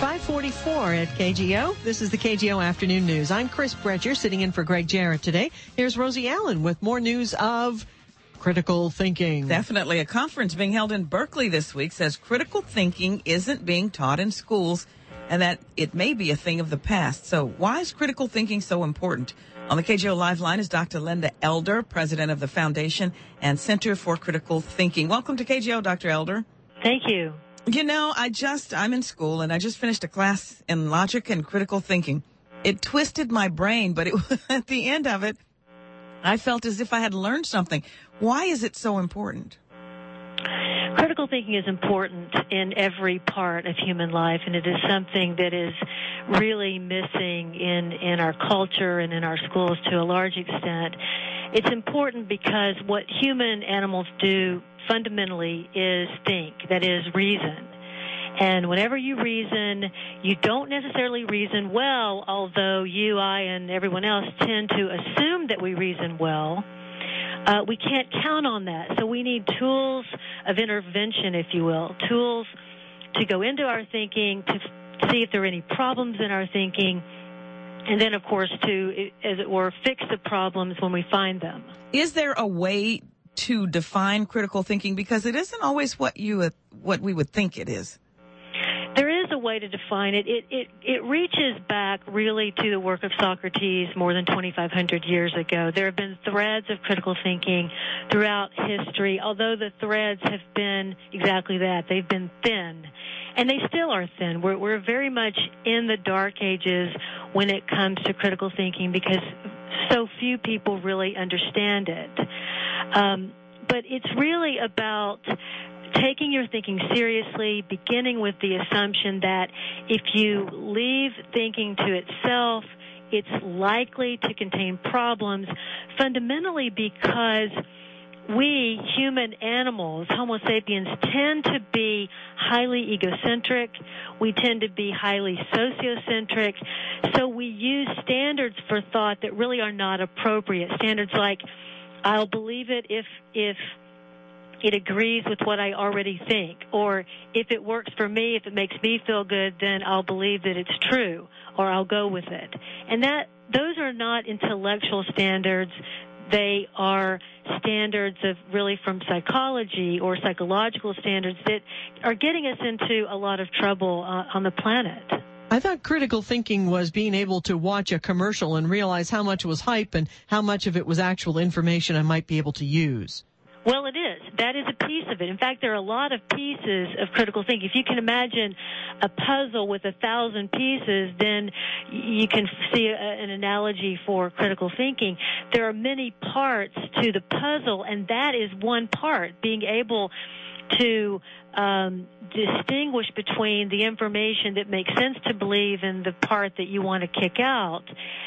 544 at KGO. This is the KGO Afternoon News. I'm Chris Bredger, sitting in for Greg Jarrett today. Here's Rosie Allen with more news of critical thinking. Definitely. A conference being held in Berkeley this week says critical thinking isn't being taught in schools and that it may be a thing of the past. So why is critical thinking so important? On the KGO Live line is Dr. Linda Elder, president of the Foundation and Center for Critical Thinking. Welcome to KGO, Dr. Elder. Thank you. You know, I'm in school and I just finished a class in logic and critical thinking. It twisted my brain, but at the end of it, I felt as if I had learned something. Why is it so important? Critical thinking is important in every part of human life, and it is something that is really missing in our culture and in our schools to a large extent. It's important because what human animals do fundamentally is think, that is, reason. And whenever you reason, you don't necessarily reason well, although you, I, and everyone else tend to assume that we reason well. We can't count on that. So we need tools of intervention, if you will, tools to go into our thinking, to see if there are any problems in our thinking, and then, of course, to, as it were, fix the problems when we find them. Is there a way to define critical thinking? Because it isn't always what we would think it is. There is a way to define it. It reaches back really to the work of Socrates more than 2,500 years ago. There have been threads of critical thinking throughout history, although the threads have been exactly that. They've been thin, and they still are thin. We're very much in the dark ages when it comes to critical thinking because so few people really understand it. But it's really about taking your thinking seriously, beginning with the assumption that if you leave thinking to itself, it's likely to contain problems, fundamentally because we, human animals, Homo sapiens, tend to be highly egocentric. We tend to be highly sociocentric. So we use standards for thought that really are not appropriate. Standards like, I'll believe it if it agrees with what I already think, or if it works for me, if it makes me feel good, then I'll believe that it's true, or I'll go with it. And those are not intellectual standards. They are standards of really from psychology or psychological standards that are getting us into a lot of trouble on the planet. I thought critical thinking was being able to watch a commercial and realize how much was hype and how much of it was actual information I might be able to use. Well, it is. That is a piece of it. In fact, there are a lot of pieces of critical thinking. If you can imagine a puzzle with 1,000 pieces, then you can see an analogy for critical thinking. There are many parts to the puzzle, and that is one part, being able to distinguish between the information that makes sense to believe and the part that you want to kick out.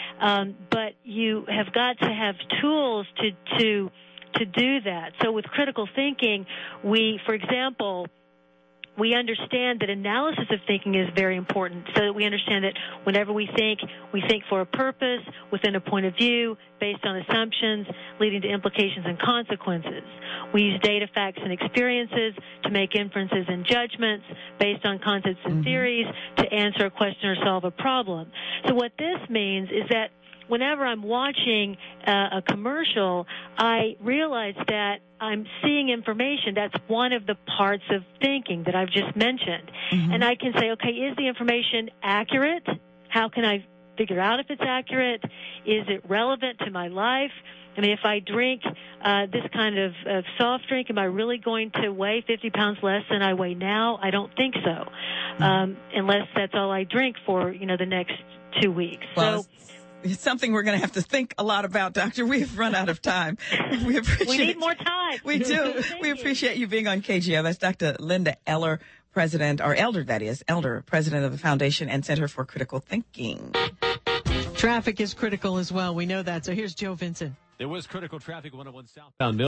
But you have got to have tools to do that. So with critical thinking, for example, we understand that analysis of thinking is very important, so that we understand that whenever we think for a purpose, within a point of view, based on assumptions, leading to implications and consequences. We use data, facts, and experiences to make inferences and judgments based on concepts and theories to answer a question or solve a problem. So what this means is that whenever I'm watching a commercial, I realize that I'm seeing information. That's one of the parts of thinking that I've just mentioned. And I can say, okay, is the information accurate? How can I figure out if it's accurate? Is it relevant to my life? I mean, if I drink this kind of soft drink, am I really going to weigh 50 pounds less than I weigh now? I don't think so, unless that's all I drink for, the next 2 weeks. Well, it's something we're going to have to think a lot about, Doctor. We have run out of time. We need more time. We do. We appreciate you being on KGO. That's Dr. Linda Elder, president, or Elder, that is, Elder, president of the Foundation and Center for Critical Thinking. Traffic is critical as well. We know that. So here's Joe Vincent. There was critical traffic 101 southbound.